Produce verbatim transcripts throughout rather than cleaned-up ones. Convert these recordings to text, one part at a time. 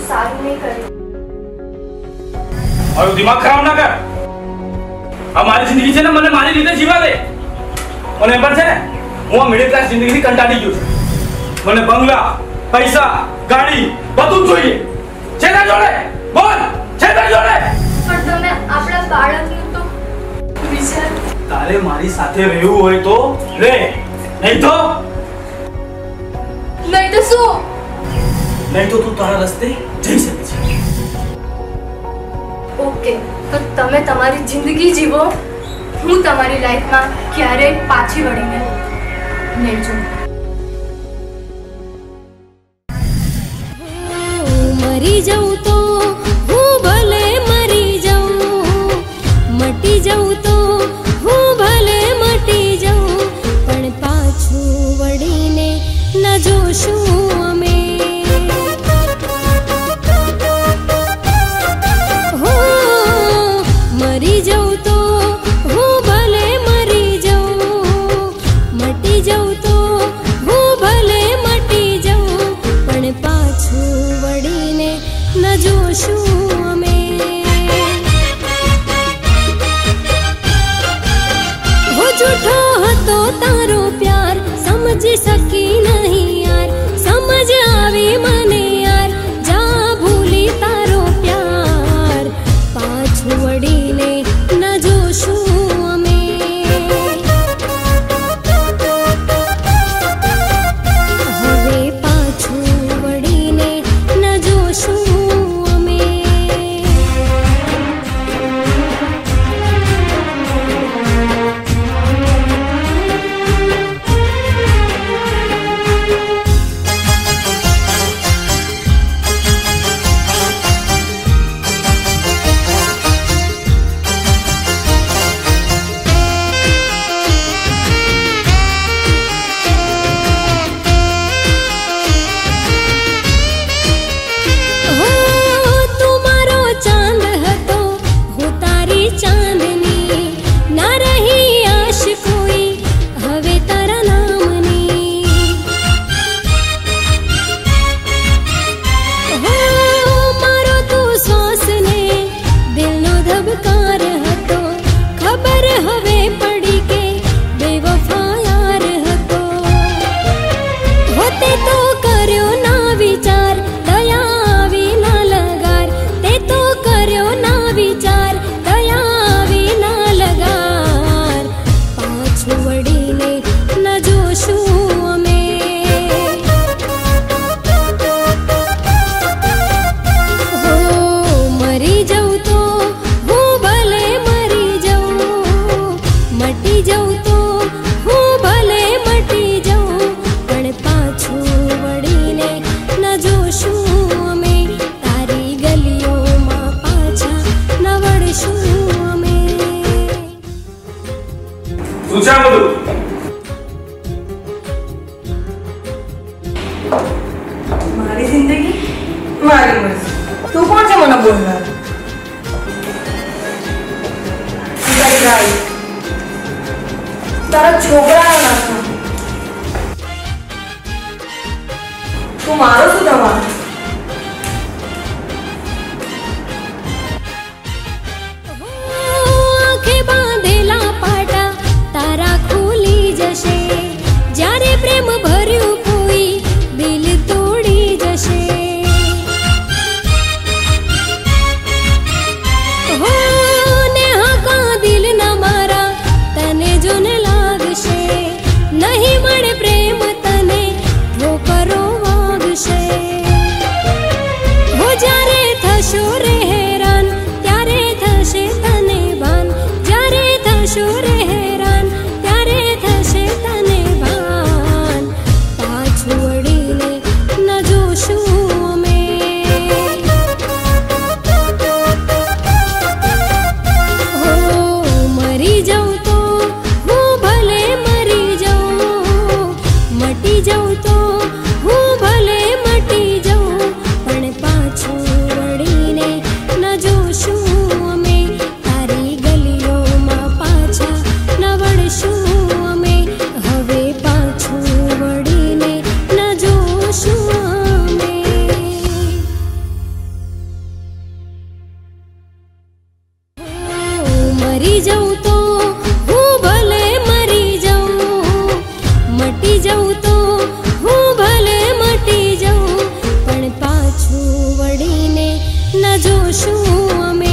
सारू नहीं करी। और दिमाग खराब ना कर। हमारी जिंदगी से ना मैंने मारी रीते जीवा दे। मैंने पर से वो मिडिल क्लास जिंदगी की कंटाली क्यों? मैंने बंगला, पैसा, गाड़ी, બધું જોઈએ। છેડા જોડે, બોલ, છેડા જોડે। પણ તમે આપણા બાળકનું તો વિચાર। તારે મારી સાથે રહેવું હોય તો રે, નહીં તો નહીં તો શું? નહીં તો તું તારા રસ્તે જઈ શકે છે। ઓકે, તો તમે તમારી જિંદગી જીવો। હું તમારી લાઈફમાં ક્યારેય પાછી વળીને નહીં જોઉં। मरी जाऊं तो हूँ भले मरी जाऊं, मटी जाऊं तो हूँ भले मटी जाऊं, पण पाछू वळीने न जोशुं अमे। हो मरी जाऊं तो हूँ भले मरी जाऊं, मटी जाऊं तो हूँ भले मटी जाऊं, पण पाछू वळीने न जोशुं अमे। हो झूठो हतो तारो प्यार, समझी सकी नहीं यार, समझ आवी मने यार, जा भूली तारो प्यार, पाछू वळीने न जोशुं अमे। हवे पाछू वळीने न जोशुं अमे। हो तू मारो चांद हतो, हूँ तारी चांदनी, ना रही आश कोई हवे तारा नामनी। हो मारो तू श्वास ने दिलनो धबकार हतो, खबर हवे पड़ी के बेवफा यार हतो। होते तो कर्यो ना विचार, दया आवी ना लगार, ते तो कर्यो ना विचार, दया आवी ना लगार, पाछू वळीने न जोशुं अमे। हो मरी जाऊं तो हूँ भले मरी जाऊं, मटी जाऊं तो हूँ भले मटी जाऊं, पण पाछू वळीने न जोशुं अमे। तारी गलियोमां पाछा न वळशुं अमे। શું છે આ બધું? મારી જિંદગી મારી મરજી। તું કોણ છે મને બોલનાર? તારી ગાડી, તારા છોકરાનો નાખો। તું મારો શું થવાનું? આંખે બાંધેલા પાટા તારા ખુલી જશે, જ્યારે પ્રેમ ભર્યું કોઈ દિલ તોડી જશે। હો ને હાકા દિલ ના મારા તને જોને લાગશે। મટી જાઉં તો હું ભલે મરી જાઉં, મટી જાઉં તો હું ભલે મટી જાઉં, પણ પાછું વળીને ન જોશું અમે.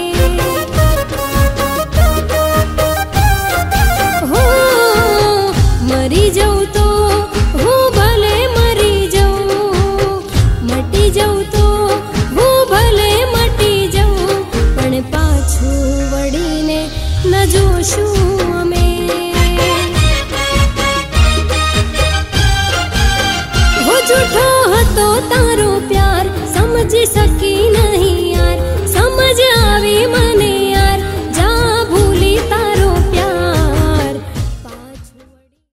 હો મરી જાઉં તો હું ભલે મરી જાઉં, મટી જાઉં તો હું ભલે મટી જાઉં, પણ પાછું વળીને ન જોશું અમે. હો જૂઠો હતો તારો